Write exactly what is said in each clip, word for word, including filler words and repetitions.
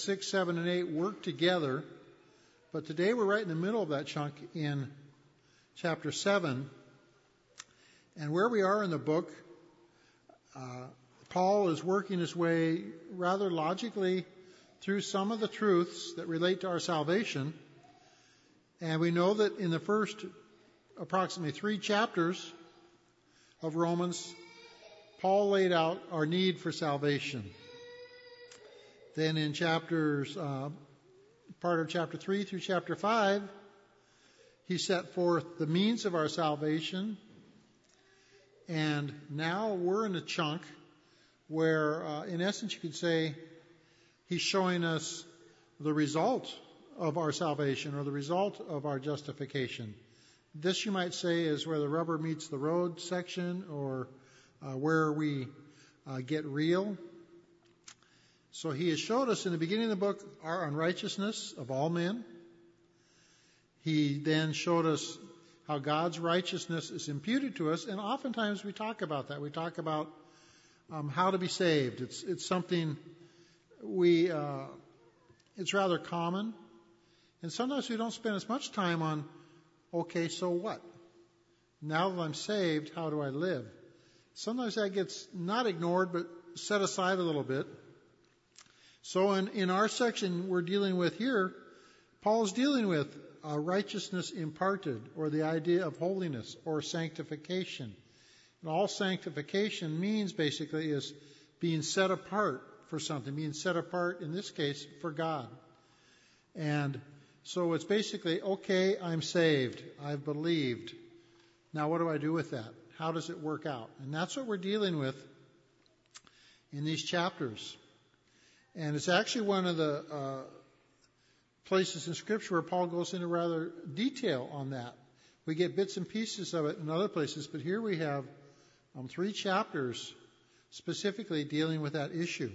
six, seven, and eight work together. But today we're right in the middle of that chunk in chapter seven. And where we are in the book, uh, Paul is working his way rather logically through some of the truths that relate to our salvation. And we know that in the first approximately three chapters of Romans, Paul laid out our need for salvation. Then in chapters, uh, part of chapter three through chapter five, he set forth the means of our salvation. And now we're in a chunk where, uh, in essence, you could say he's showing us the result of our salvation or the result of our justification. This, you might say, is where the rubber meets the road section, or uh, where we uh, get real. So he has showed us in the beginning of the book our unrighteousness of all men. He then showed us how God's righteousness is imputed to us, and oftentimes we talk about that. We talk about um, how to be saved. It's it's something we uh, it's rather common, and sometimes we don't spend as much time on, okay, so what? Now that I'm saved, how do I live? Sometimes that gets not ignored, but set aside a little bit. So in, in our section we're dealing with here, Paul's dealing with uh, righteousness imparted, or the idea of holiness or sanctification. And all sanctification means basically is being set apart for something, being set apart in this case for God. And so it's basically, okay, I'm saved, I've believed. Now what do I do with that? How does it work out? And that's what we're dealing with in these chapters. And it's actually one of the uh, places in Scripture where Paul goes into rather detail on that. We get bits and pieces of it in other places, but here we have um, three chapters specifically dealing with that issue.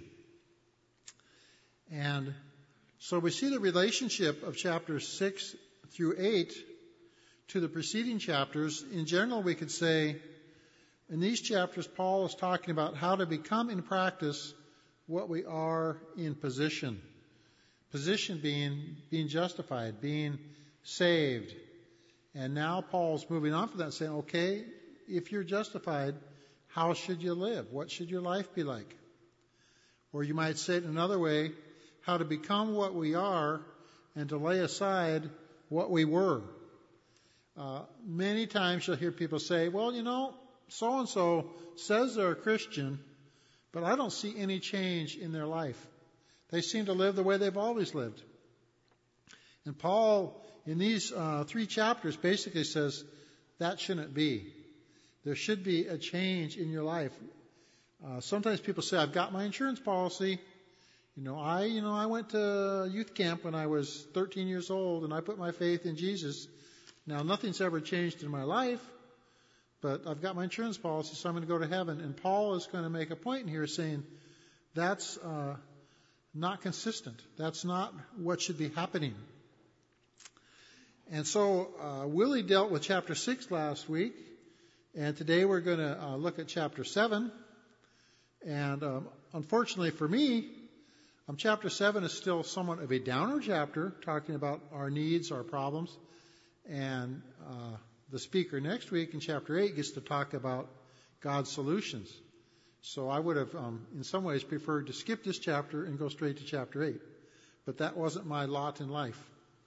And so we see the relationship of chapters six through eight to the preceding chapters. In general, we could say in these chapters, Paul is talking about how to become in practice what we are in position. Position being being justified, being saved. And now Paul's moving on from that, saying, okay, if you're justified, how should you live? What should your life be like? Or you might say it another way, how to become what we are and to lay aside what we were. Uh, many times you'll hear people say, well, you know, so-and-so says they're a Christian, but I don't see any change in their life. They seem to live the way they've always lived. And Paul, in these uh, three chapters, basically says that shouldn't be. There should be a change in your life. Uh, sometimes people say, I've got my insurance policy. You know, I, you know, I went to youth camp when I was thirteen years old, and I put my faith in Jesus. Now, nothing's ever changed in my life, but I've got my insurance policy, so I'm going to go to heaven. And Paul is going to make a point in here saying that's uh, not consistent. That's not what should be happening. And so uh, Willie dealt with chapter six last week, and today we're going to uh, look at chapter seven. And um, unfortunately for me, um, chapter seven is still somewhat of a downer chapter, talking about our needs, our problems. And uh, the speaker next week in chapter eight gets to talk about God's solutions. So I would have, um, in some ways, preferred to skip this chapter and go straight to chapter eight. But that wasn't my lot in life.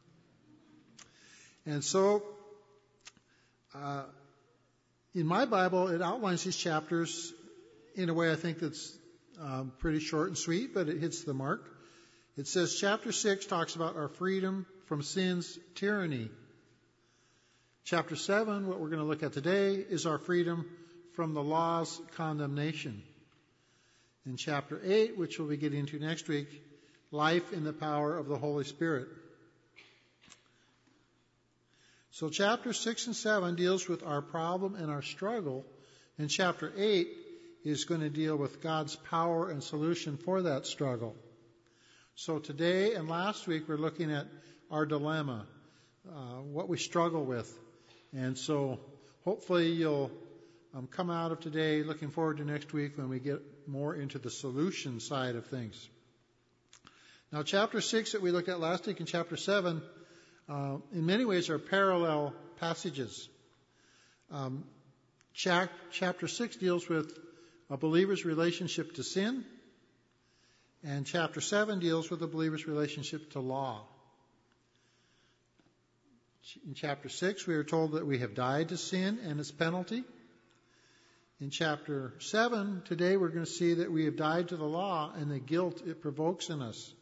And so, uh, in my Bible, it outlines these chapters in a way I think that's um, pretty short and sweet, but it hits the mark. It says chapter six talks about our freedom from sin's tyranny. Chapter seven, what we're going to look at today, is our freedom from the law's condemnation. In chapter eight, which we'll be getting to next week, life in the power of the Holy Spirit. So chapter six and seven deals with our problem and our struggle, and chapter eight is going to deal with God's power and solution for that struggle. So today and last week we're looking at our dilemma, uh, what we struggle with. And so hopefully you'll um, come out of today looking forward to next week when we get more into the solution side of things. Now, chapter six that we looked at last week and chapter seven, uh, in many ways are parallel passages. Um, cha- chapter six deals with a believer's relationship to sin, and chapter seven deals with a believer's relationship to law. In chapter six, we are told that we have died to sin and its penalty. In chapter seven, today we're going to see that we have died to the law and the guilt it provokes in us.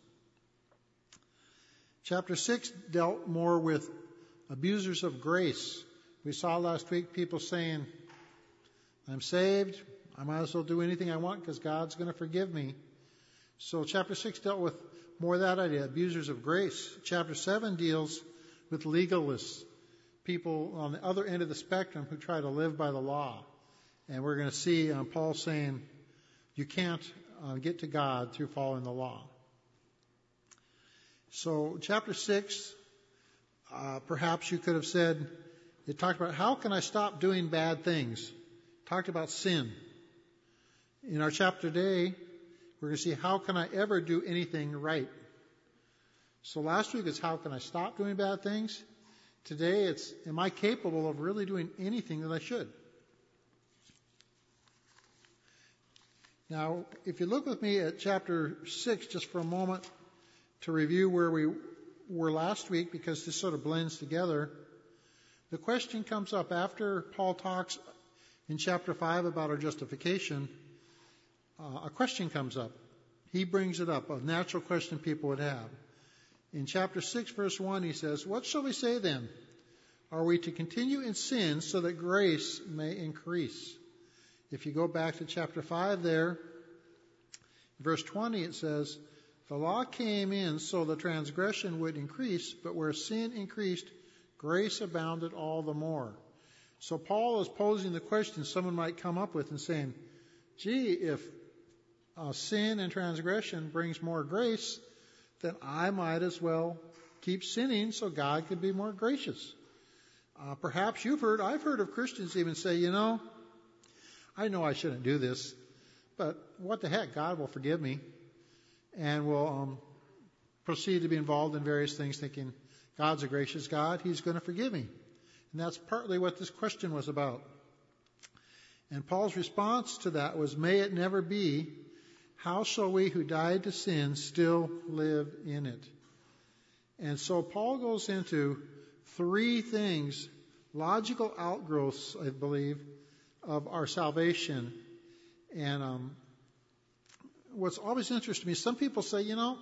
Chapter six dealt more with abusers of grace. We saw last week people saying, I'm saved, I might as well do anything I want because God's going to forgive me. So chapter six dealt with more of that idea, abusers of grace. Chapter seven deals with legalists, people on the other end of the spectrum who try to live by the law. And we're going to see um, Paul saying you can't uh, get to God through following the law. So chapter six, uh, perhaps you could have said, it talked about how can I stop doing bad things. It talked about sin. In our chapter today, we're going to see how can I ever do anything right. So last week it's how can I stop doing bad things. Today it's am I capable of really doing anything that I should. Now, if you look with me at chapter six just for a moment to review where we were last week, because this sort of blends together, the question comes up after Paul talks in chapter five about our justification. Uh, a question comes up. He brings it up, a natural question people would have. In chapter six, verse one, he says, what shall we say then? Are we to continue in sin so that grace may increase? If you go back to chapter five there, verse twenty, it says, the law came in so the transgression would increase, but where sin increased, grace abounded all the more. So Paul is posing the question someone might come up with and saying, gee, if uh, sin and transgression brings more grace, then I might as well keep sinning so God could be more gracious. Uh, perhaps you've heard, I've heard of Christians even say, you know, I know I shouldn't do this, but what the heck, God will forgive me and will um, proceed to be involved in various things thinking, God's a gracious God, He's going to forgive me. And that's partly what this question was about. And Paul's response to that was, may it never be, how shall we who died to sin still live in it? And so Paul goes into three things, logical outgrowths, I believe, of our salvation. And um, what's always interested me, some people say, you know,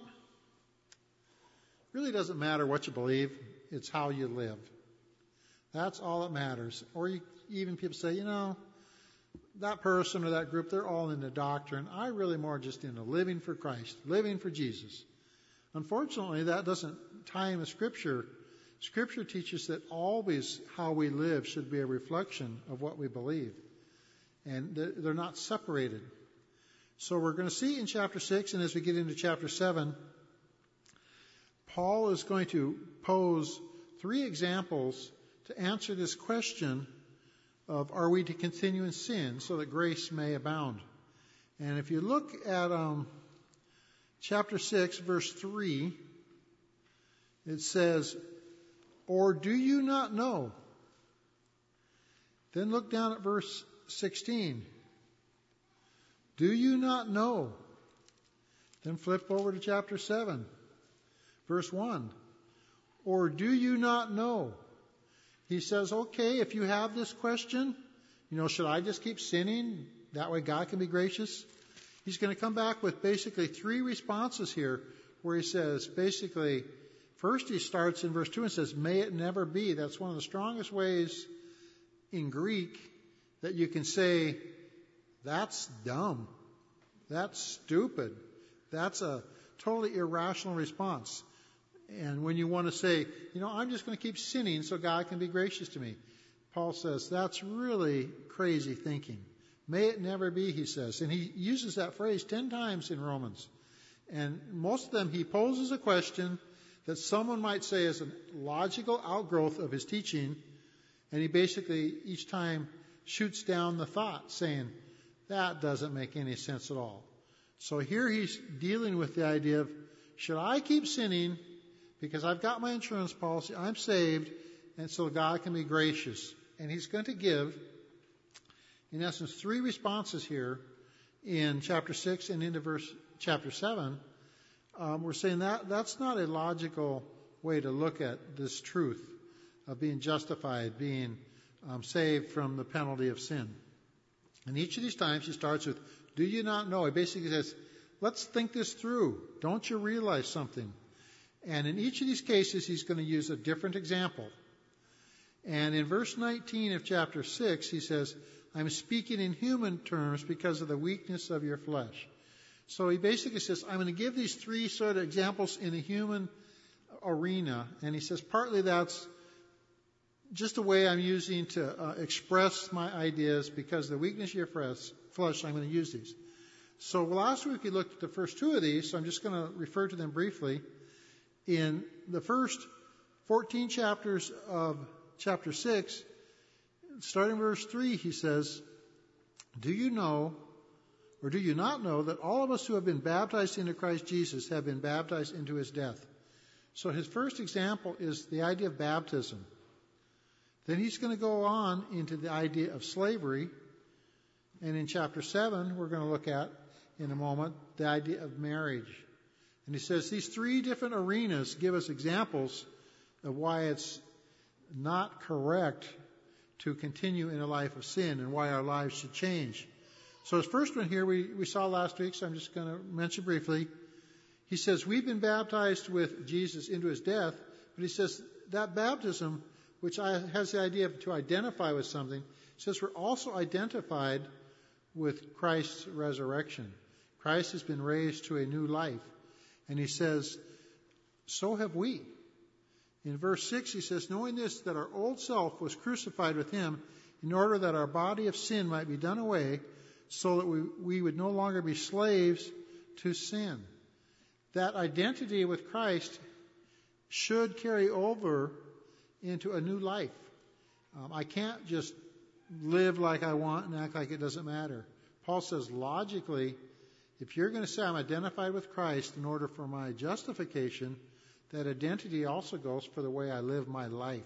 it really doesn't matter what you believe, it's how you live. That's all that matters. Or you, even people say, you know, that person or that group, they're all into doctrine. I really more just into living for Christ, living for Jesus. Unfortunately, that doesn't tie in with Scripture. Scripture teaches that always how we live should be a reflection of what we believe. And they're not separated. So we're going to see in chapter six, and as we get into chapter seven, Paul is going to pose three examples to answer this question of are we to continue in sin so that grace may abound. And if you look at um, chapter six, verse three, it says, or do you not know? Then look down at verse sixteen. Do you not know? Then flip over to chapter seven, verse one. Or do you not know? He says, okay, if you have this question, you know, should I just keep sinning? That way God can be gracious. He's going to come back with basically three responses here where he says, basically, first he starts in verse two and says, may it never be. That's one of the strongest ways in Greek that you can say, that's dumb. That's stupid. That's a totally irrational response. And when you want to say, you know, I'm just going to keep sinning so God can be gracious to me, Paul says, that's really crazy thinking. May it never be, he says. And he uses that phrase ten times in Romans. And most of them he poses a question that someone might say is a logical outgrowth of his teaching. And he basically each time shoots down the thought, saying, that doesn't make any sense at all. So here he's dealing with the idea of, should I keep sinning because I've got my insurance policy, I'm saved, and so God can be gracious? And he's going to give, in essence, three responses here in chapter six and into verse chapter seven. Um, we're saying that that's not a logical way to look at this truth of being justified, being um, saved from the penalty of sin. And each of these times he starts with, do you not know? He basically says, let's think this through. Don't you realize something? And in each of these cases, he's going to use a different example. And in verse nineteen of chapter six, he says, I'm speaking in human terms because of the weakness of your flesh. So he basically says, I'm going to give these three sort of examples in a human arena. And he says, partly that's just a way I'm using to uh, express my ideas because of the weakness of your flesh, I'm going to use these. So last week we looked at the first two of these, so I'm just going to refer to them briefly. In the first fourteen chapters of chapter six, starting in verse three, he says, do you know, or do you not know, that all of us who have been baptized into Christ Jesus have been baptized into his death? So his first example is the idea of baptism. Then he's going to go on into the idea of slavery. And in chapter seven, we're going to look at, in a moment, the idea of marriage. And he says these three different arenas give us examples of why it's not correct to continue in a life of sin and why our lives should change. So his first one here we, we saw last week, so I'm just going to mention briefly. He says we've been baptized with Jesus into his death, but he says that baptism, which has the idea of to identify with something, says we're also identified with Christ's resurrection. Christ has been raised to a new life. And he says, so have we. In verse six, he says, knowing this, that our old self was crucified with him in order that our body of sin might be done away, so that we, we would no longer be slaves to sin. That identity with Christ should carry over into a new life. Um, I can't just live like I want and act like it doesn't matter. Paul says logically, if you're going to say I'm identified with Christ in order for my justification, that identity also goes for the way I live my life.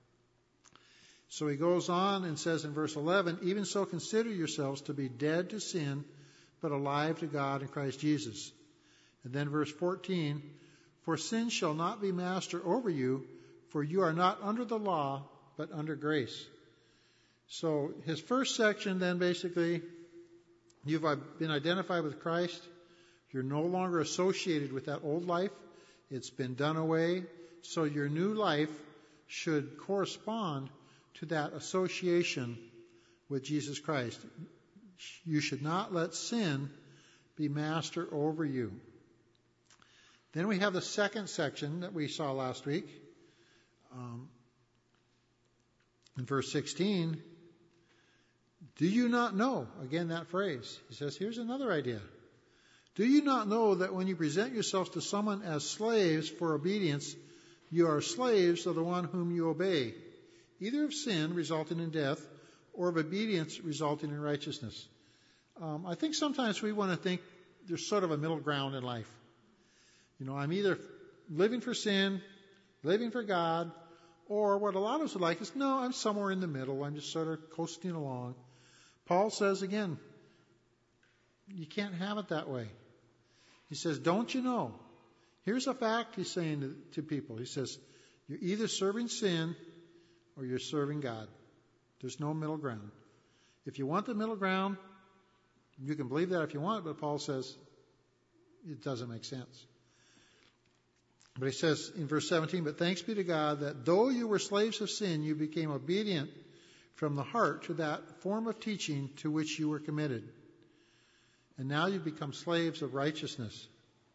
So he goes on and says in verse eleven, even so consider yourselves to be dead to sin, but alive to God in Christ Jesus. And then verse fourteen, for sin shall not be master over you, for you are not under the law, but under grace. So his first section then basically, you've been identified with Christ. You're no longer associated with that old life. It's been done away. So your new life should correspond to that association with Jesus Christ. You should not let sin be master over you. Then we have the second section that we saw last week. Um, in verse sixteen, do you not know? Again, that phrase. He says, here's another idea. Do you not know that when you present yourselves to someone as slaves for obedience, you are slaves of the one whom you obey, either of sin resulting in death or of obedience resulting in righteousness? Um, I think sometimes we want to think there's sort of a middle ground in life. You know, I'm either living for sin, living for God, or what a lot of us would like is, no, I'm somewhere in the middle. I'm just sort of coasting along. Paul says again, you can't have it that way. He says, don't you know? Here's a fact he's saying to, to people. He says, you're either serving sin or you're serving God. There's no middle ground. If you want the middle ground, you can believe that if you want, but Paul says it doesn't make sense. But he says in verse seventeen, but thanks be to God that though you were slaves of sin, you became obedient from the heart to that form of teaching to which you were committed. And now you've become slaves of righteousness.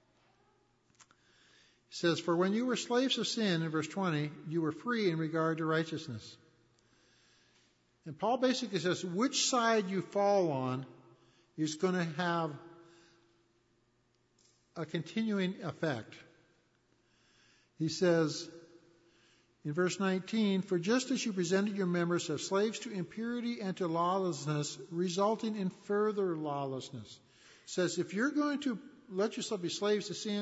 He says, for when you were slaves of sin, in verse twenty, you were free in regard to righteousness. And Paul basically says, which side you fall on is going to have a continuing effect. He says in verse nineteen, for just as you presented your members as slaves to impurity and to lawlessness, resulting in further lawlessness. Says if you're going to let yourself be slaves to sin,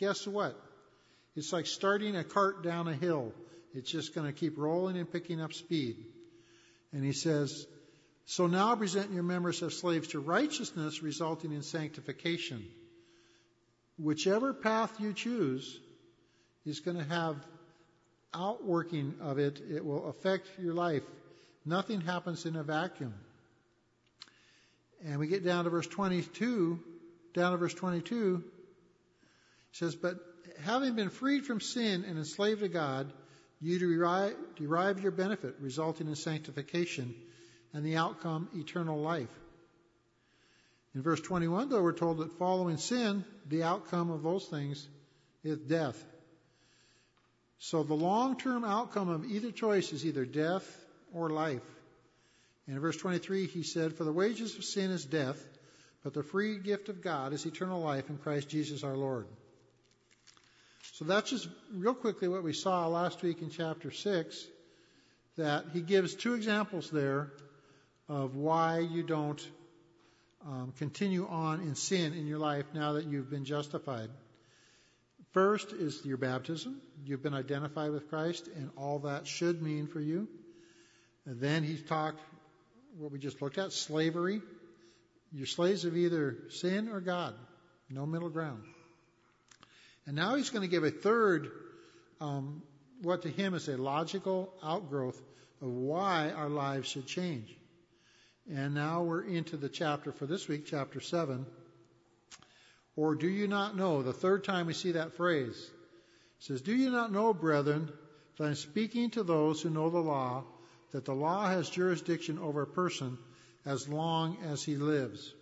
guess what? It's like starting a cart down a hill. It's just going to keep rolling and picking up speed. And he says, so now present your members as slaves to righteousness, resulting in sanctification. Whichever path you choose is going to have outworking of it. It will affect your life. Nothing happens in a vacuum. And we get down to verse twenty-two, down to verse twenty-two, it says, but having been freed from sin and enslaved to God, you derive, derive your benefit, resulting in sanctification, and the outcome, eternal life. In verse twenty-one, though, we're told that following sin, the outcome of those things is death. So the long-term outcome of either choice is either death or life. And in verse twenty-three, he said, for the wages of sin is death, but the free gift of God is eternal life in Christ Jesus our Lord. So that's just real quickly what we saw last week in chapter six, that he gives two examples there of why you don't um, continue on in sin in your life now that you've been justified. First is your baptism. You've been identified with Christ, and all that should mean for you. And then he talked, what we just looked at, slavery. You're slaves of either sin or God. No middle ground. And now he's going to give a third, um, what to him is a logical outgrowth of why our lives should change. And now we're into the chapter for this week, chapter seven. Or do you not know, the third time we see that phrase, it says, do you not know, brethren, that I'm speaking to those who know the law, that the law has jurisdiction over a person as long as he lives.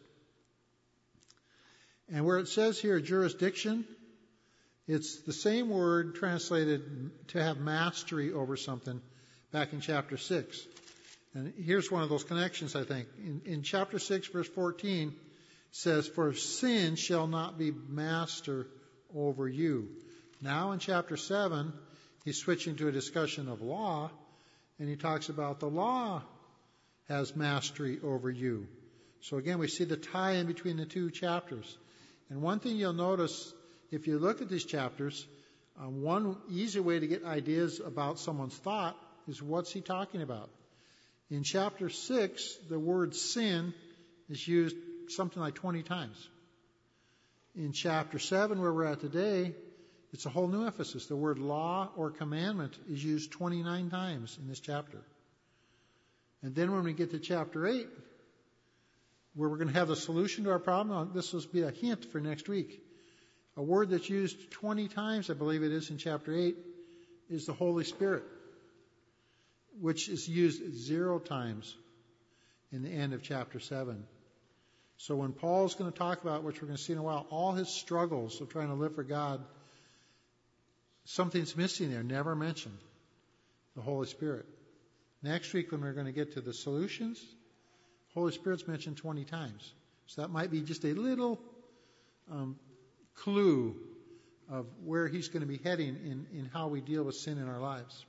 And where it says here jurisdiction, it's the same word translated to have mastery over something back in chapter six. And here's one of those connections, I think. In, in chapter six, verse fourteen, it says, for sin shall not be master over you. Now in chapter seven, he's switching to a discussion of law, and he talks about the law has mastery over you. So again, we see the tie in between the two chapters. And one thing you'll notice, if you look at these chapters, um, one easy way to get ideas about someone's thought is what's he talking about. In chapter six, the word sin is used something like twenty times. In chapter seven, where we're at today, it's a whole new emphasis. The word law or commandment is used twenty-nine times in this chapter. And then when we get to chapter eight, where we're going to have the solution to our problem, this will be a hint for next week. A word that's used twenty times, I believe it is in chapter eight, is the Holy Spirit, which is used zero times in the end of chapter seven. So when Paul's going to talk about, which we're going to see in a while, all his struggles of trying to live for God, something's missing there, never mentioned, the Holy Spirit. Next week when we're going to get to the solutions, Holy Spirit's mentioned twenty times. So that might be just a little um, clue of where he's going to be heading in, in how we deal with sin in our lives.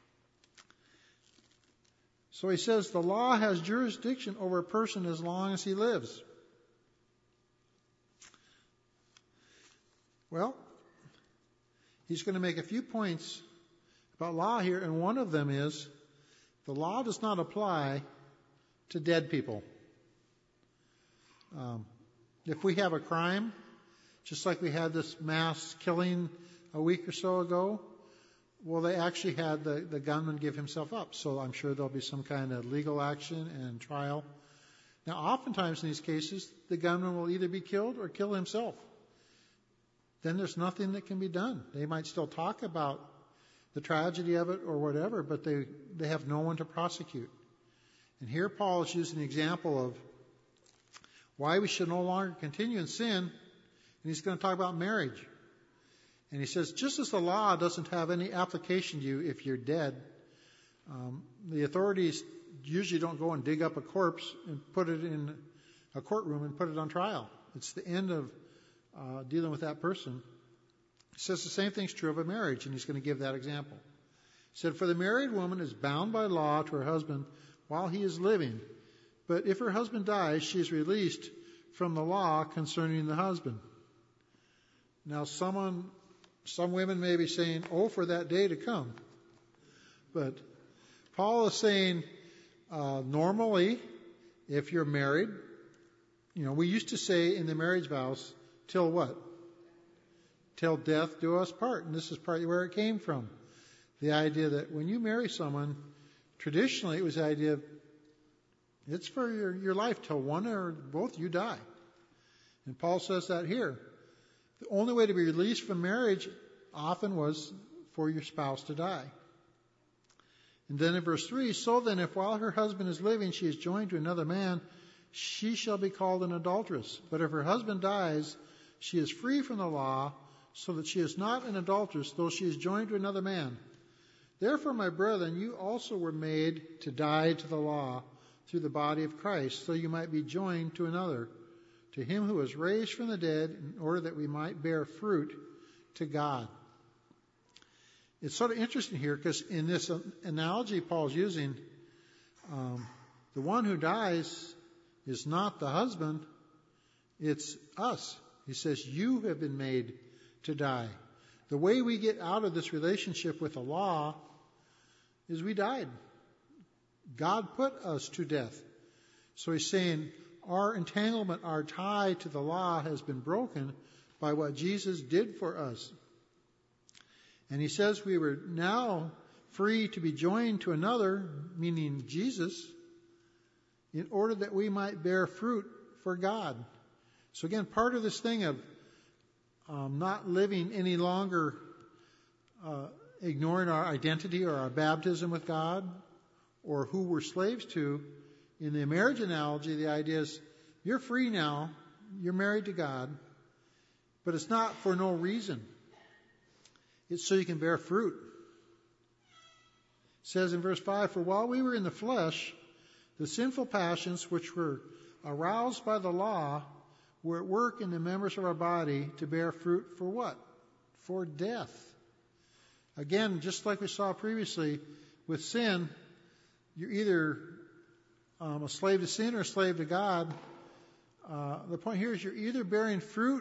So he says the law has jurisdiction over a person as long as he lives. Well, he's going to make a few points about law here, and one of them is the law does not apply to dead people. Um, if we have a crime, just like we had this mass killing a week or so ago, well, they actually had the, the gunman give himself up. So I'm sure there'll be some kind of legal action and trial. Now, oftentimes in these cases, the gunman will either be killed or kill himself. Then there's nothing that can be done. They might still talk about the tragedy of it or whatever, but they, they have no one to prosecute. And here Paul is using an example of why we should no longer continue in sin, and he's going to talk about marriage. And he says, just as the law doesn't have any application to you if you're dead, um, the authorities usually don't go and dig up a corpse and put it in a courtroom and put it on trial. It's the end of uh, dealing with that person. He says the same thing's true of a marriage, and he's going to give that example. He said, for the married woman is bound by law to her husband while he is living, but if her husband dies, she is released from the law concerning the husband. Now, someone some women may be saying, oh, for that day to come. But Paul is saying, uh, normally, if you're married, you know, we used to say in the marriage vows, till what? Till death do us part. And this is partly where it came from. The idea that when you marry someone, traditionally it was the idea of it's for your, your life till one or both you die. And Paul says that here. The only way to be released from marriage often was for your spouse to die. And then in verse three, so then if while her husband is living she is joined to another man, she shall be called an adulteress. But if her husband dies, she is free from the law, so that she is not an adulteress, though she is joined to another man. Therefore, my brethren, you also were made to die to the law through the body of Christ, so you might be joined to another, to him who was raised from the dead, in order that we might bear fruit to God. It's sort of interesting here, because in this analogy Paul's using, um, the one who dies is not the husband, it's us. He says, you have been made to die. The way we get out of this relationship with the law is we died. God put us to death. So he's saying our entanglement, our tie to the law has been broken by what Jesus did for us. And he says we were now free to be joined to another, meaning Jesus, in order that we might bear fruit for God. So again, part of this thing of um, not living any longer uh, ignoring our identity or our baptism with God or who we're slaves to, in the marriage analogy, the idea is you're free now, you're married to God, but it's not for no reason. It's so you can bear fruit. It says in verse five, for while we were in the flesh, the sinful passions which were aroused by the law were at work in the members of our body to bear fruit for what? For death. Again, just like we saw previously, with sin, you're either um, a slave to sin or a slave to God. Uh, the point here is you're either bearing fruit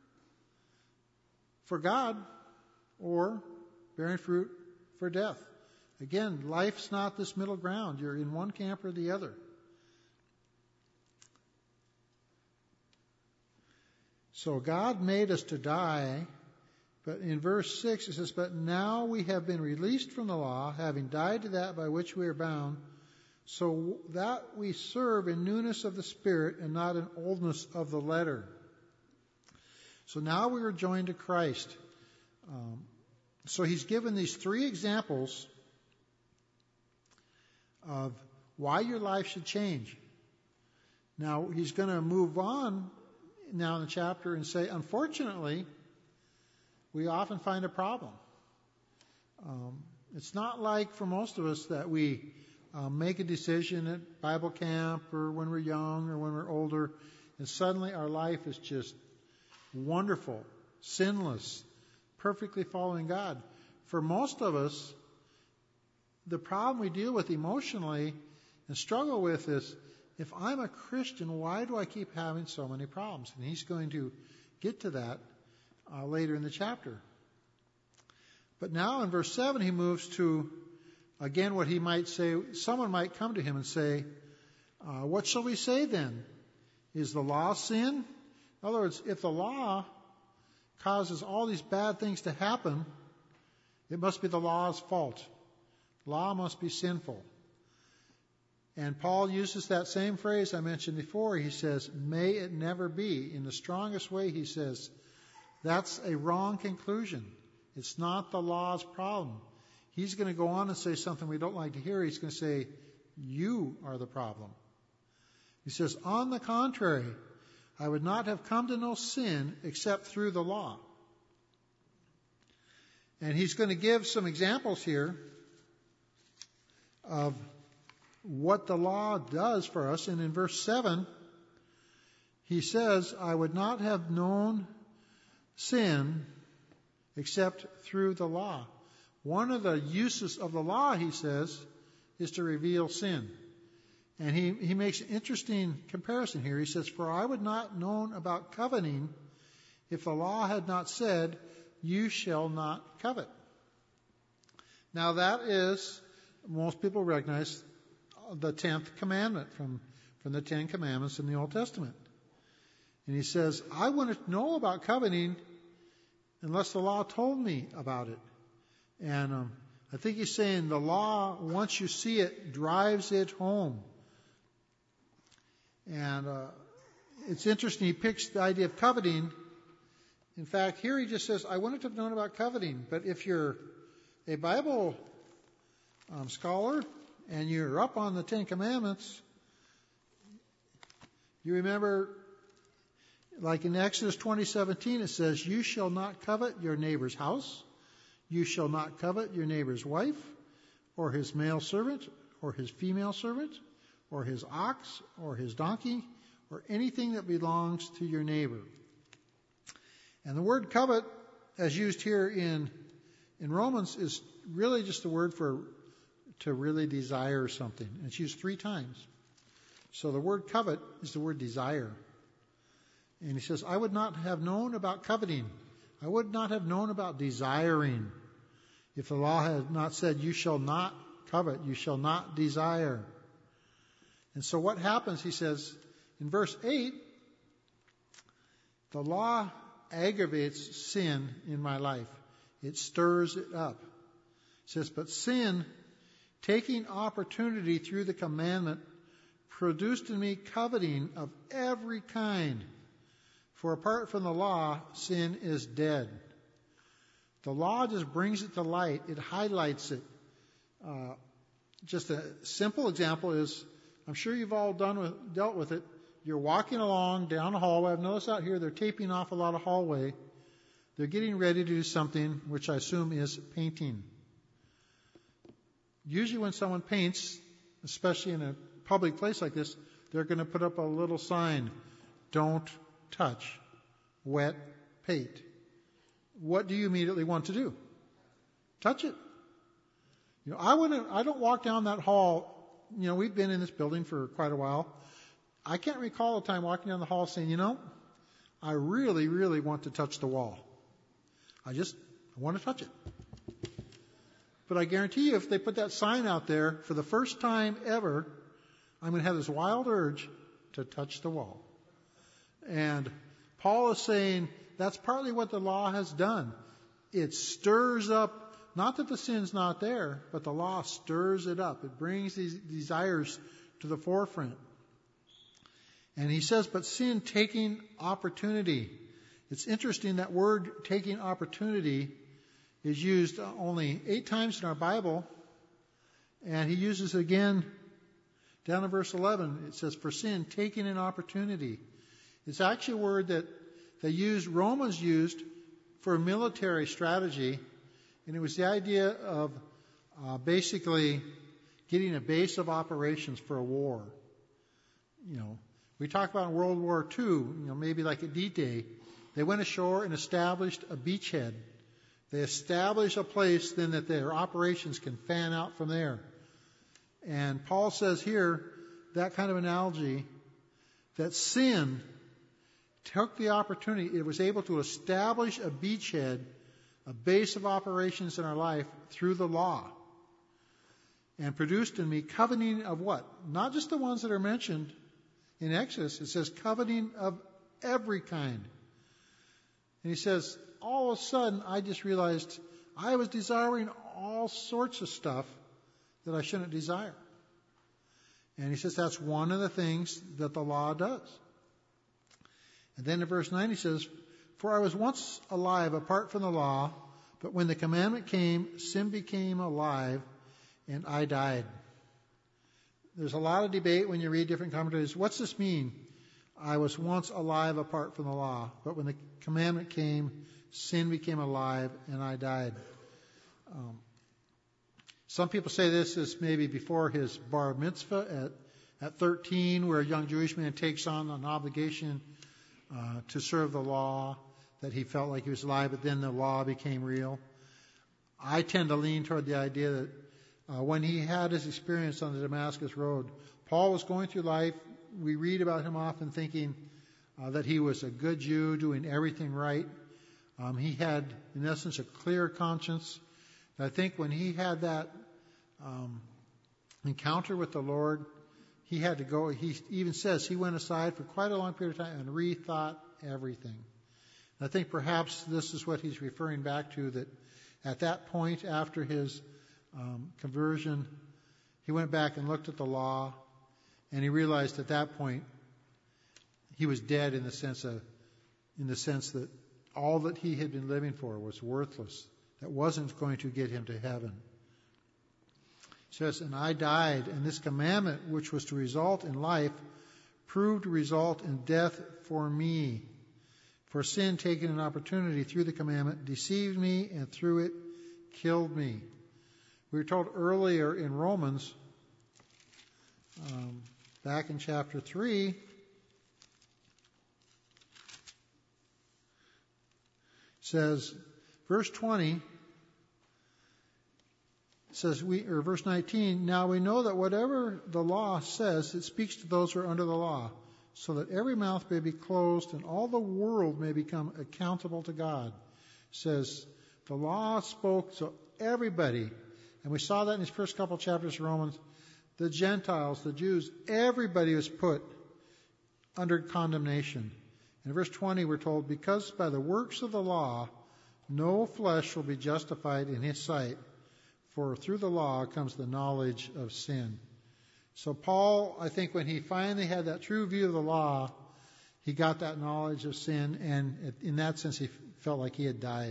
for God or bearing fruit for death. Again, life's not this middle ground. You're in one camp or the other. So God made us to die, but in verse six it says, but now we have been released from the law, having died to that by which we are bound, so that we serve in newness of the Spirit and not in oldness of the letter. So now we are joined to Christ. Um, so he's given these three examples of why your life should change. Now he's going to move on now in the chapter and say, unfortunately, we often find a problem. Um, it's not like for most of us that we um, make a decision at Bible camp or when we're young or when we're older, and suddenly our life is just wonderful, sinless, perfectly following God. For most of us, the problem we deal with emotionally and struggle with is, if I'm a Christian, why do I keep having so many problems? And he's going to get to that uh, later in the chapter. But now in verse seven, he moves to, again, what he might say. Someone might come to him and say, uh, what shall we say then? Is the law sin? In other words, if the law causes all these bad things to happen, it must be the law's fault. Law must be sinful. And Paul uses that same phrase I mentioned before. He says, may it never be. In the strongest way, he says, that's a wrong conclusion. It's not the law's problem. He's going to go on and say something we don't like to hear. He's going to say, you are the problem. He says, on the contrary, I would not have come to know sin except through the law. And he's going to give some examples here of what the law does for us. And in verse seven, he says, I would not have known sin except through the law. One of the uses of the law, he says, is to reveal sin. And he, he makes an interesting comparison here. He says, for I would not known about coveting if the law had not said, you shall not covet. Now that is, most people recognize, the tenth commandment from, from the Ten Commandments in the Old Testament. And he says, I wouldn't know about coveting unless the law told me about it. And um, I think he's saying the law, once you see it, drives it home. And uh, it's interesting, he picks the idea of coveting. In fact, here he just says, I wouldn't have known about coveting. But if you're a Bible um, scholar and you're up on the Ten Commandments, you remember, like in Exodus twenty seventeen, it says, you shall not covet your neighbor's house. You shall not covet your neighbor's wife, or his male servant, or his female servant, or his ox, or his donkey, or anything that belongs to your neighbor. And the word covet, as used here in, in Romans, is really just the word for to really desire something. It's used three times. So the word covet is the word desire. And he says, I would not have known about coveting. I would not have known about desiring if the law had not said, you shall not covet, you shall not desire. And so what happens, he says, in verse eight, the law aggravates sin in my life. It stirs it up. It says, but sin, taking opportunity through the commandment, produced in me coveting of every kind. For apart from the law, sin is dead. The law just brings it to light. It highlights it. Uh, just a simple example is, I'm sure you've all done with, dealt with it. You're walking along down a hallway. I've noticed out here they're taping off a lot of hallway. They're getting ready to do something, which I assume is painting. Usually when someone paints, especially in a public place like this, they're going to put up a little sign, don't touch wet paint. What do you immediately want to do? Touch it. You know, I wouldn't. I don't walk down that hall. You know, we've been in this building for quite a while. I can't recall a time walking down the hall saying, you know, I really, really want to touch the wall. I just I want to touch it. But I guarantee you, if they put that sign out there for the first time ever, I'm going to have this wild urge to touch the wall. And Paul is saying that's partly what the law has done. It stirs up, not that the sin's not there, but the law stirs it up. It brings these desires to the forefront. And he says, but sin taking opportunity. It's interesting that word taking opportunity is used only eight times in our Bible. And he uses it again down in verse eleven. It says, for sin taking an opportunity. It's actually a word that they used, Romans used for military strategy. And it was the idea of uh, basically getting a base of operations for a war. You know, we talk about in World War Two, you know, maybe like at D-Day, they went ashore and established a beachhead. They established a place then that their operations can fan out from there. And Paul says here, that kind of analogy, that sin took the opportunity, it was able to establish a beachhead, a base of operations in our life through the law. And produced in me coveting of what? Not just the ones that are mentioned in Exodus. It says coveting of every kind. And he says, all of a sudden, I just realized I was desiring all sorts of stuff that I shouldn't desire. And he says that's one of the things that the law does. And then in verse nine he says, for I was once alive apart from the law, but when the commandment came, sin became alive, and I died. There's a lot of debate when you read different commentaries. What's this mean? I was once alive apart from the law, but when the commandment came, sin became alive, and I died. Um, some people say this is maybe before his bar mitzvah at, at thirteen, where a young Jewish man takes on an obligation uh, to serve the law, that he felt like he was alive, but then the law became real. I tend to lean toward the idea that uh, when he had his experience on the Damascus Road, Paul was going through life. We read about him often thinking uh, that he was a good Jew, doing everything right. Um, he had, in essence, a clear conscience. And I think when he had that um, encounter with the Lord, he had to go, he even says he went aside for quite a long period of time and rethought everything. And I think perhaps this is what he's referring back to, that at that point after his um, conversion, he went back and looked at the law, and he realized at that point he was dead in the sense of, in the sense that all that he had been living for was worthless. That wasn't going to get him to heaven. It says, and I died, and this commandment, which was to result in life, proved to result in death for me. For sin, taking an opportunity through the commandment, deceived me, and through it killed me. We were told earlier in Romans, um, back in chapter three, says, verse twenty, says we, or verse nineteen, now we know that whatever the law says, it speaks to those who are under the law, so that every mouth may be closed and all the world may become accountable to God. It says the law spoke to everybody, and we saw that in these first couple chapters of Romans. The Gentiles, the Jews, everybody was put under condemnation. In verse twenty, we're told, because by the works of the law, no flesh will be justified in his sight, for through the law comes the knowledge of sin. So Paul, I think when he finally had that true view of the law, he got that knowledge of sin, and in that sense he felt like he had died.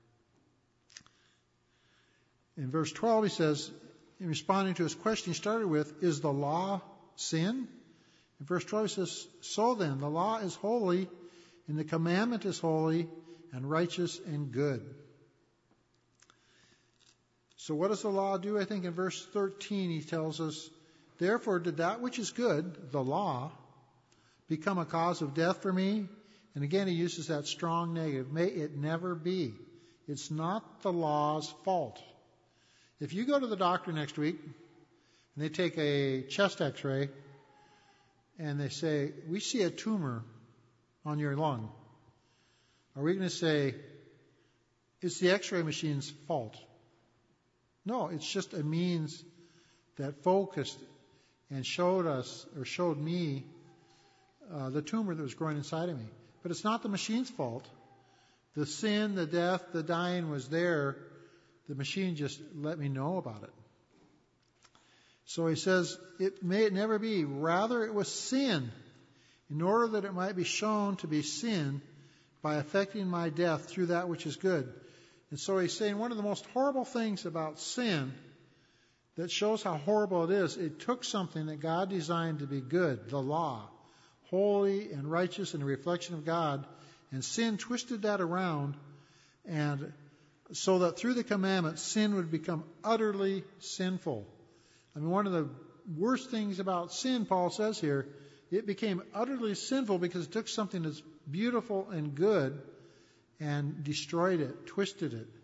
In verse twelve, he says, in responding to his question he started with, is the law sin? In verse twelve, he says, so then, the law is holy, and the commandment is holy, and righteous and good. So what does the law do? I think in verse thirteen he tells us, therefore did that which is good, the law, become a cause of death for me? And again he uses that strong negative. May it never be. It's not the law's fault. If you go to the doctor next week and they take a chest x-ray and they say, we see a tumor on your lung, are we going to say, it's the x-ray machine's fault? No, it's just a means that focused and showed us, or showed me, uh, the tumor that was growing inside of me. But it's not the machine's fault. The sin, the death, the dying was there. The machine just let me know about it. So he says, it may it never be. Rather, it was sin, in order that it might be shown to be sin by affecting my death through that which is good. And so he's saying one of the most horrible things about sin that shows how horrible it is, it took something that God designed to be good, the law, holy and righteous and a reflection of God, and sin twisted that around, and so that through the commandment, sin would become utterly sinful. I mean, one of the worst things about sin, Paul says here, it became utterly sinful because it took something that's beautiful and good and destroyed it, twisted it.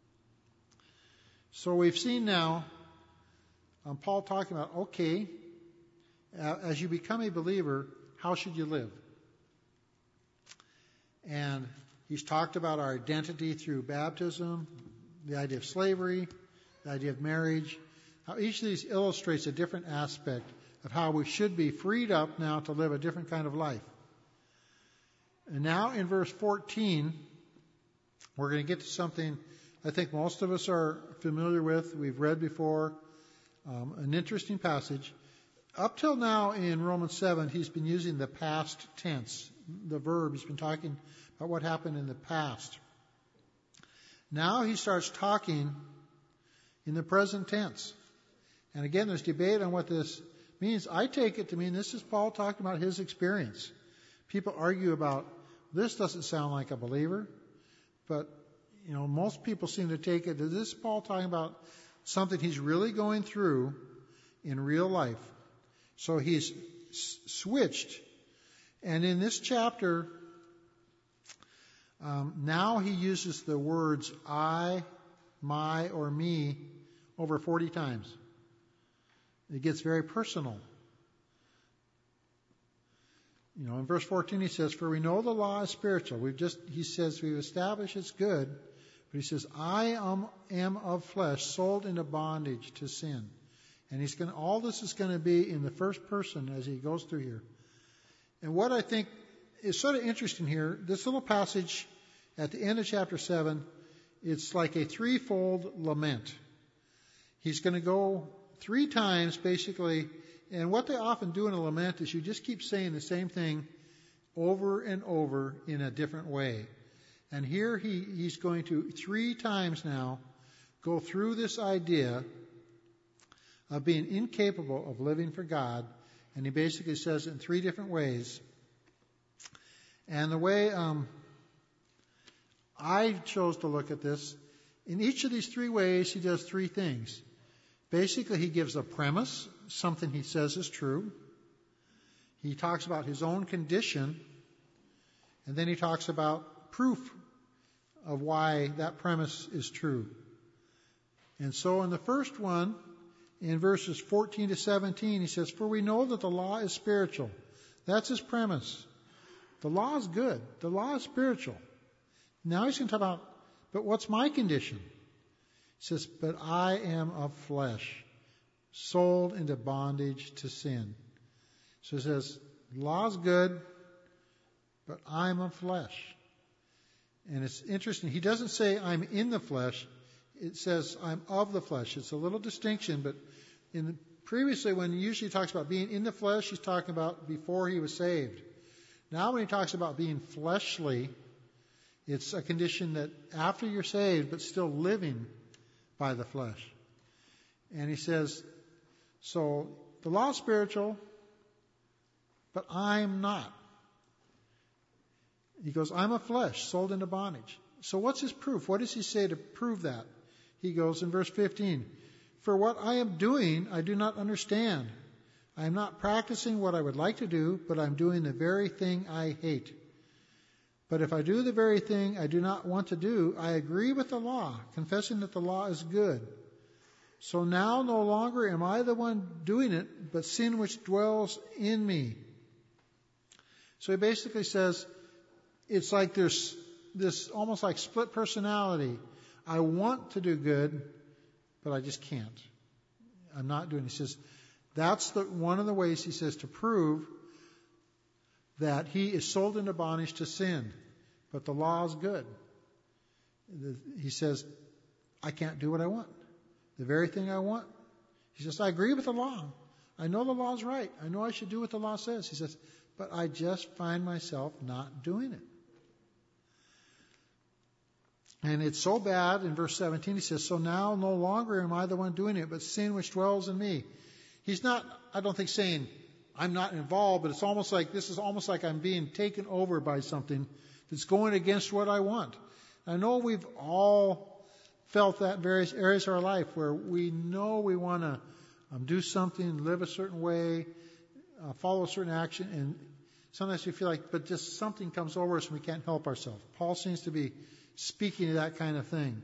So we've seen now um, Paul talking about, okay, uh, as you become a believer, how should you live? And he's talked about our identity through baptism, the idea of slavery, the idea of marriage, how each of these illustrates a different aspect of how we should be freed up now to live a different kind of life. And now in verse fourteen, we're going to get to something I think most of us are familiar with, we've read before, um, an interesting passage. Up till now in Romans seven, he's been using the past tense, the verb. He's been talking about what happened in the past. Now he starts talking in the present tense. And again, there's debate on what this means. I take it to mean this is Paul talking about his experience. People argue about, this doesn't sound like a believer, but you know, most people seem to take it, this is Paul talking about something he's really going through in real life. So he's s- switched. And in this chapter, um, now he uses the words I, my, or me over forty times. It gets very personal. You know, in verse fourteen he says, for we know the law is spiritual. We've just, he says, we've established it's good. But he says, I am, am of flesh, sold into bondage to sin. And he's going to, all this is going to be in the first person as he goes through here. And what I think is sort of interesting here, this little passage at the end of chapter seven, it's like a threefold lament. He's going to go three times basically, and what they often do in a lament is you just keep saying the same thing over and over in a different way. And here he, he's going to three times now go through this idea of being incapable of living for God. And he basically says it in three different ways. And the way um, I chose to look at this, in each of these three ways he does three things. Basically he gives a premise, something he says is true. He talks about his own condition. And then he talks about proof of why that premise is true. And so in the first one, in verses fourteen to seventeen, he says, for we know that the law is spiritual. That's his premise. The law is good. The law is spiritual. Now he's going to talk about, but what's my condition? He says, but I am of flesh, sold into bondage to sin. So he says, the law is good, but I'm of flesh. And it's interesting. He doesn't say I'm in the flesh. It says I'm of the flesh. It's a little distinction, but in the, previously when he usually talks about being in the flesh, he's talking about before he was saved. Now when he talks about being fleshly, it's a condition that after you're saved, but still living by the flesh. And he says, so the law is spiritual, but I'm not. He goes, I'm a flesh, sold into bondage. So what's his proof? What does he say to prove that? He goes in verse fifteen, for what I am doing, I do not understand. I am not practicing what I would like to do, but I'm doing the very thing I hate. But if I do the very thing I do not want to do, I agree with the law, confessing that the law is good. So now no longer am I the one doing it, but sin which dwells in me. So he basically says, it's like there's this almost like split personality. I want to do good, but I just can't. I'm not doing it. He says, that's the, one of the ways he says to prove that he is sold into bondage to sin, but the law is good. He says, I can't do what I want. The very thing I want. He says, I agree with the law. I know the law is right. I know I should do what the law says. He says, but I just find myself not doing it. And it's so bad, in verse seventeen, he says, so now no longer am I the one doing it, but sin which dwells in me. He's not, I don't think, saying, I'm not involved, but it's almost like, this is almost like I'm being taken over by something that's going against what I want. I know we've all felt that in various areas of our life where we know we want to um, do something, live a certain way, uh, follow a certain action, and sometimes we feel like, but just something comes over us and we can't help ourselves. Paul seems to be speaking to that kind of thing.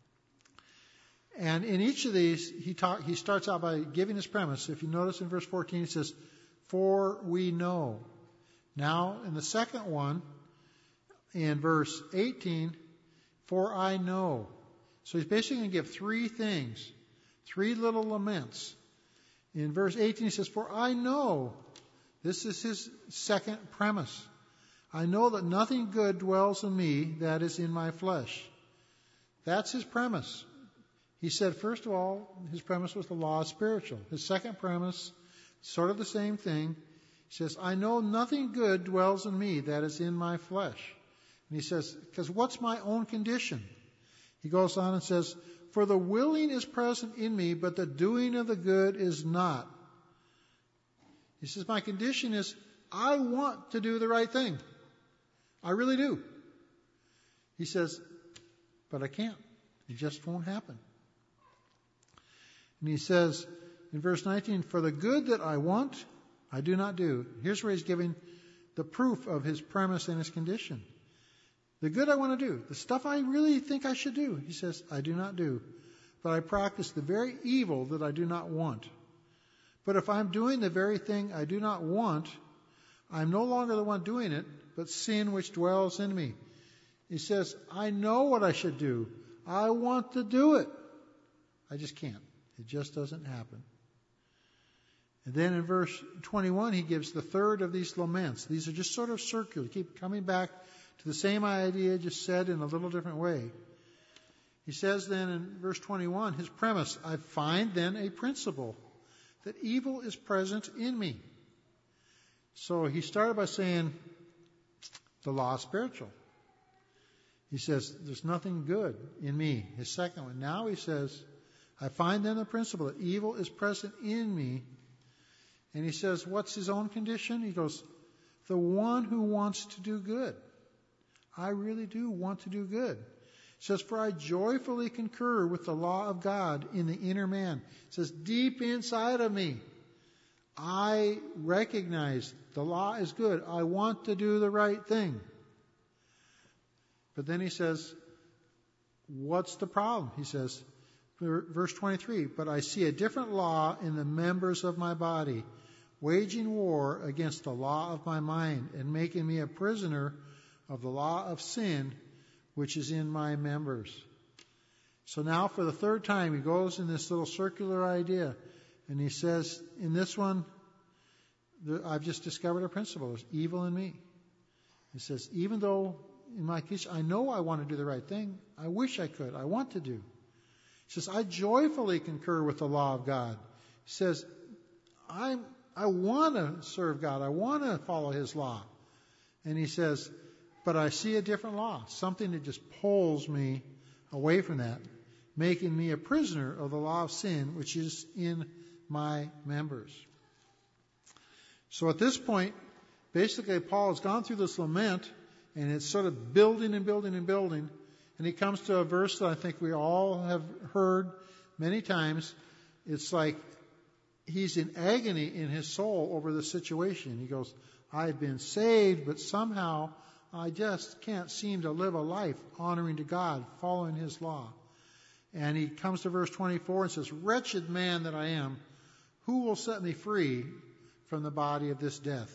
And in each of these, he talk, he starts out by giving his premise. If you notice in verse fourteen, he says, for we know. Now, in the second one, in verse eighteen, for I know. So he's basically going to give three things, three little laments. In verse eighteen, he says, for I know. This is his second premise. I know that nothing good dwells in me, that is in my flesh. That's his premise. He said, first of all, his premise was the law is spiritual. His second premise, sort of the same thing. He says, I know nothing good dwells in me, that is in my flesh. And he says, because what's my own condition? He goes on and says, for the willing is present in me, but the doing of the good is not. He says, my condition is, I want to do the right thing. I really do. He says, but I can't. It just won't happen. And he says in verse nineteen, for the good that I want, I do not do. Here's where he's giving the proof of his premise and his condition. The good I want to do, the stuff I really think I should do, he says, I do not do. But I practice the very evil that I do not want. But if I'm doing the very thing I do not want, I'm no longer the one doing it, but sin which dwells in me. He says, I know what I should do. I want to do it. I just can't. It just doesn't happen. And then in verse twenty-one, he gives the third of these laments. These are just sort of circular. Keep coming back to the same idea, just said in a little different way. He says then in verse twenty-one, his premise, I find then a principle that evil is present in me. So he started by saying the law is spiritual. He says there's nothing good in me. His second one. Now he says, I find then the principle that evil is present in me. And he says, what's his own condition? He goes, the one who wants to do good. I really do want to do good. He says, for I joyfully concur with the law of God in the inner man. He says, deep inside of me, I recognize the law is good. I want to do the right thing. But then he says, what's the problem? He says, verse twenty-three, but I see a different law in the members of my body, waging war against the law of my mind and making me a prisoner of the law of sin, which is in my members. So now for the third time, he goes in this little circular idea, and he says, in this one, I've just discovered a principle. There's evil in me. He says, even though in my case, I know I want to do the right thing, I wish I could, I want to do. He says, I joyfully concur with the law of God. He says, I'm, I want to serve God. I want to follow his law. And he says, but I see a different law, something that just pulls me away from that, making me a prisoner of the law of sin, which is in my members. So at this point, basically Paul has gone through this lament, and it's sort of building and building and building. And he comes to a verse that I think we all have heard many times. It's like he's in agony in his soul over the situation. He goes, I've been saved, but somehow I just can't seem to live a life honoring to God, following his law. And he comes to verse twenty-four and says, wretched man that I am, who will set me free from the body of this death?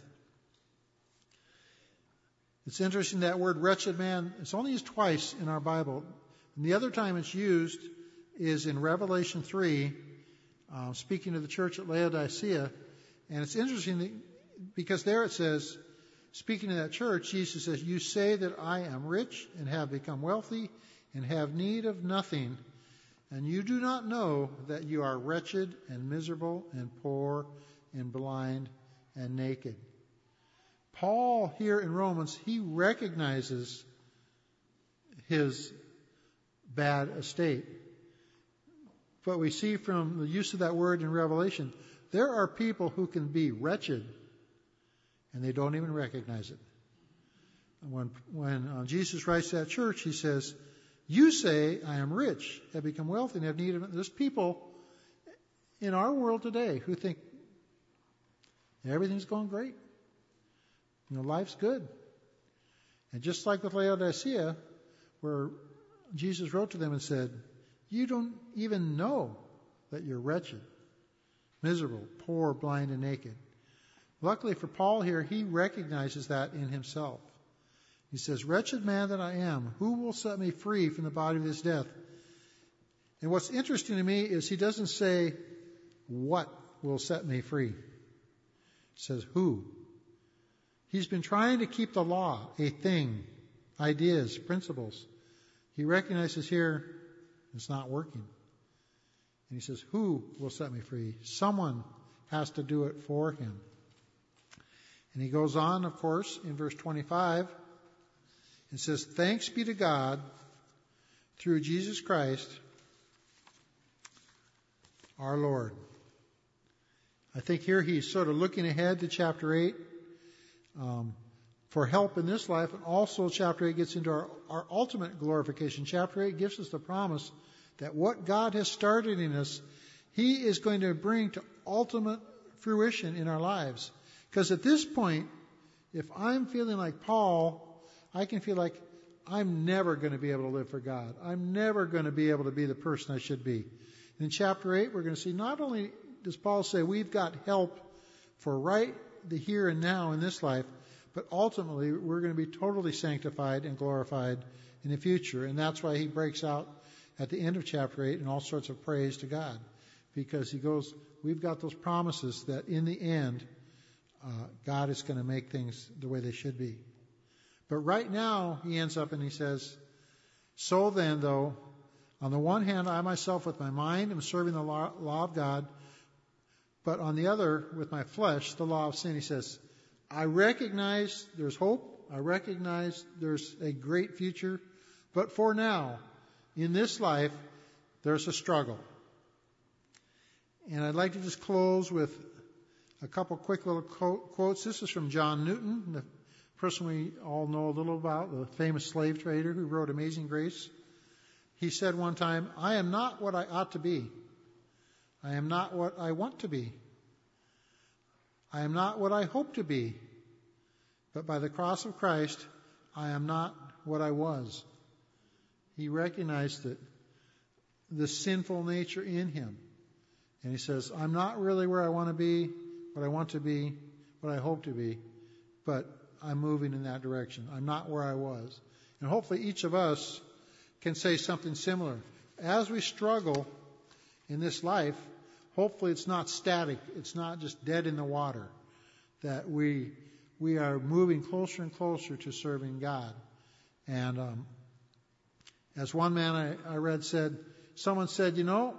It's interesting that word wretched man, it's only used twice in our Bible. And the other time it's used is in Revelation three, uh, speaking to the church at Laodicea. And it's interesting that, because there it says, speaking to that church, Jesus says, you say that I am rich and have become wealthy and have need of nothing, and you do not know that you are wretched and miserable and poor and blind and naked. Paul here in Romans, he recognizes his bad estate. But we see from the use of that word in Revelation, there are people who can be wretched and they don't even recognize it. When, when uh, Jesus writes to that church, he says, you say, I am rich, have become wealthy, and have need of it. There's people in our world today who think everything's going great. You know, life's good. And just like with Laodicea, where Jesus wrote to them and said, you don't even know that you're wretched, miserable, poor, blind, and naked. Luckily for Paul here, he recognizes that in himself. He says, wretched man that I am, who will set me free from the body of this death? And what's interesting to me is he doesn't say, what will set me free? He says, who? He's been trying to keep the law, a thing, ideas, principles. He recognizes here it's not working. And he says, who will set me free? Someone has to do it for him. And he goes on, of course, in verse twenty-five, and says, thanks be to God through Jesus Christ, our Lord. I think here he's sort of looking ahead to chapter eight um, for help in this life. And also chapter eight gets into our, our ultimate glorification. Chapter eight gives us the promise that what God has started in us, he is going to bring to ultimate fruition in our lives. Because at this point, if I'm feeling like Paul, I can feel like I'm never going to be able to live for God. I'm never going to be able to be the person I should be. In chapter eight, we're going to see not only does Paul say we've got help for right the here and now in this life, but ultimately we're going to be totally sanctified and glorified in the future. And that's why he breaks out at the end of chapter eight in all sorts of praise to God, because he goes, we've got those promises that in the end, uh, God is going to make things the way they should be. But right now, he ends up and he says, so then, though, on the one hand, I myself with my mind am serving the law, law of God, but on the other, with my flesh, the law of sin. He says, I recognize there's hope. I recognize there's a great future. But for now, in this life, there's a struggle. And I'd like to just close with a couple quick little quotes. This is from John Newton, the person we all know a little about, the famous slave trader who wrote Amazing Grace. He said one time, I am not what I ought to be. I am not what I want to be. I am not what I hope to be. But by the cross of Christ, I am not what I was. He recognized that the sinful nature in him. And he says, I'm not really where I want to be, what I want to be, what I hope to be, but I'm moving in that direction. I'm not where I was. And hopefully each of us can say something similar. As we struggle in this life, hopefully it's not static. It's not just dead in the water. That we we are moving closer and closer to serving God. And um, as one man I, I read said, someone said, you know,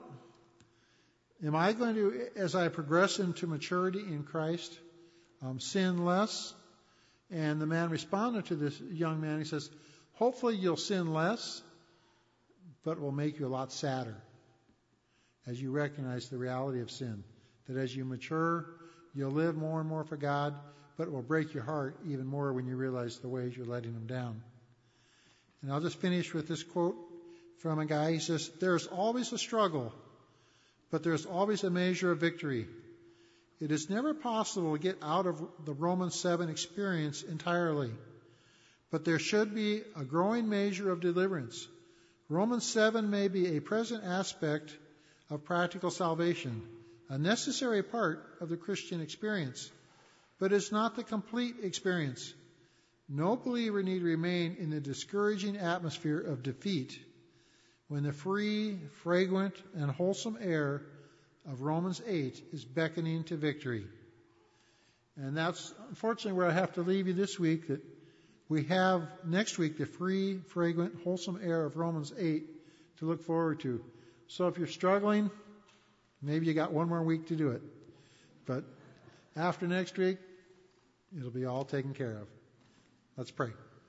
am I going to, as I progress into maturity in Christ, um, sin less? And the man responded to this young man. He says, hopefully you'll sin less, but it will make you a lot sadder as you recognize the reality of sin. That as you mature, you'll live more and more for God, but it will break your heart even more when you realize the ways you're letting Him down. And I'll just finish with this quote from a guy. He says, there's always a struggle, but there's always a measure of victory. It is never possible to get out of the Romans seven experience entirely, but there should be a growing measure of deliverance. Romans seven may be a present aspect of practical salvation, a necessary part of the Christian experience, but it's not the complete experience. No believer need remain in the discouraging atmosphere of defeat when the free, fragrant, and wholesome air of Romans eight is beckoning to victory. And that's unfortunately where I have to leave you this week, that we have next week the free, fragrant, wholesome air of Romans eight to look forward to. So if you're struggling, maybe you got one more week to do it. But after next week, it'll be all taken care of. Let's pray.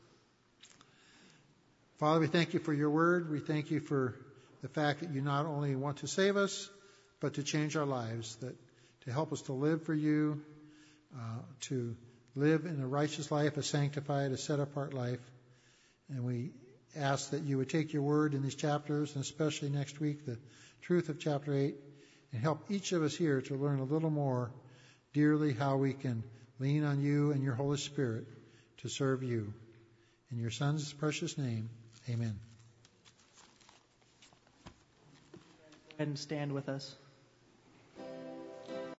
Father, we thank you for your word. We thank you for the fact that you not only want to save us, but to change our lives, that to help us to live for you, uh, to live in a righteous life, a sanctified, a set-apart life. And we ask that you would take your word in these chapters, and especially next week, the truth of chapter eight, and help each of us here to learn a little more dearly how we can lean on you and your Holy Spirit to serve you. In your Son's precious name, amen. Go ahead and stand with us.